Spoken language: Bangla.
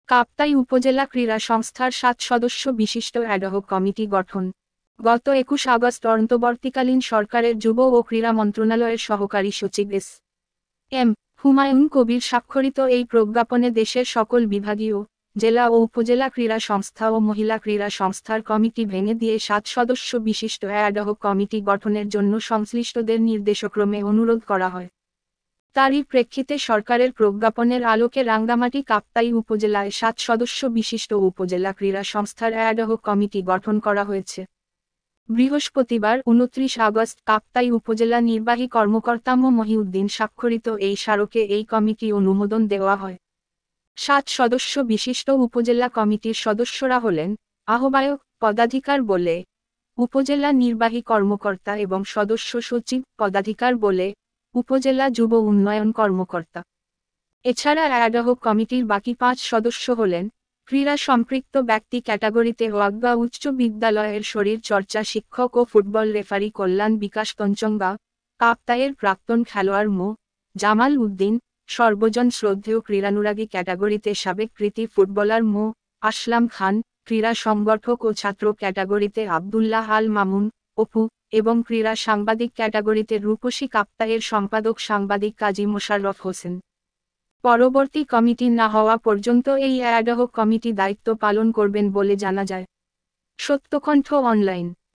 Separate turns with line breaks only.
কাপ্তাই উপজেলা ক্রীড়া সংস্থার ৭ সদস্য বিশিষ্ট অ্যাডহক কমিটি গঠন। গত ২১ আগস্ট অন্তর্বর্তীকালীন সরকারের যুব ও ক্রীড়া মন্ত্রণালয়ের সহকারী সচিব এম হুমায়ুন কবির স্বাক্ষরিত এই প্রজ্ঞাপনে দেশের সকল বিভাগীয়, জেলা ও উপজেলা ক্রীড়া সংস্থা ও মহিলা ক্রীড়া সংস্থার কমিটি ভেঙে দিয়ে ৭ সদস্য বিশিষ্ট অ্যাডহক কমিটি গঠনের জন্য সংশ্লিষ্টদের নির্দেশক্রমে অনুরোধ করা হয়। তারই প্রেক্ষিতে সরকারের প্রজ্ঞাপনের আলোকে রাঙ্গামাটি কাপ্তাই উপজেলায় ৭ সদস্য বিশিষ্ট উপজেলা ক্রীড়া সংস্থার অ্যাডহক কমিটি গঠন করা হয়েছে। বৃহস্পতিবার ২৯ আগস্ট কাপ্তাই উপজেলা নির্বাহী কর্মকর্তা মো মহিউদ্দিন স্বাক্ষরিত এই স্মারকে এই কমিটি অনুমোদন দেওয়া হয়। ৭ সদস্য বিশিষ্ট উপজেলা কমিটির সদস্যরা হলেন আহ্বায়ক পদাধিকার বলে, উপজেলা নির্বাহী কর্মকর্তা এবং সদস্য সচিব পদাধিকার বলে, উপজেলা যুব উন্নয়ন কর্মকর্তা। এছাড়া অ্যাডহক কমিটির বাকি ৫ সদস্য হলেন ক্রীড়া সম্পৃক্ত ব্যক্তি ক্যাটাগরিতে ওয়াগা উচ্চ বিদ্যালয়ের শরীর চর্চা শিক্ষক ও ফুটবল রেফারি কল্যাণ বিকাশ তঞ্চঙ্গা, কাপ্তাইয়ের প্রাক্তন খেলোয়াড় মো জামাল উদ্দিন, সর্বজন শ্রদ্ধেয় ক্রীড়ানুরাগী ক্যাটাগরিতে সাবেক কৃতি ফুটবলার মো আসলাম খান, ক্রীড়া সংগঠক ও ছাত্র ক্যাটাগরিতে আবদুল্লাহ আল মামুন, অপু, এবং ক্রীড়া সাংবাদিক ক্যাটাগরিতে রূপসী কাপ্তাইয়ের সম্পাদক সাংবাদিক কাজী মোশাররফ হোসেন। পরবর্তী কমিটি না হওয়া পর্যন্ত এই অ্যাডহক কমিটি দায়িত্ব পালন করবেন বলে জানা যায়। সত্যকণ্ঠ অনলাইন।